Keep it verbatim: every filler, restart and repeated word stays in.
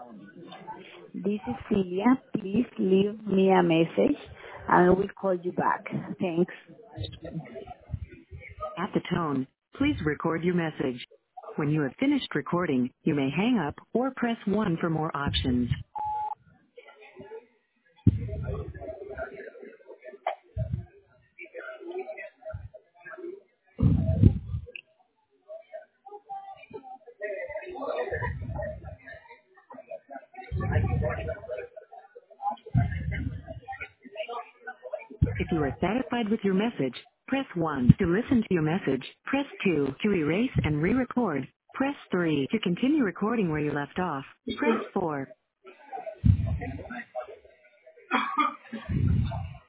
This is Celia. Please leave me a message and I will call you back. Thanks. At the tone, please record your message. When you have finished recording, you may hang up or press one for more options. If you are satisfied with your message, press one. To listen to your message, press two. To erase and re-record, press three. To continue recording where you left off, press four.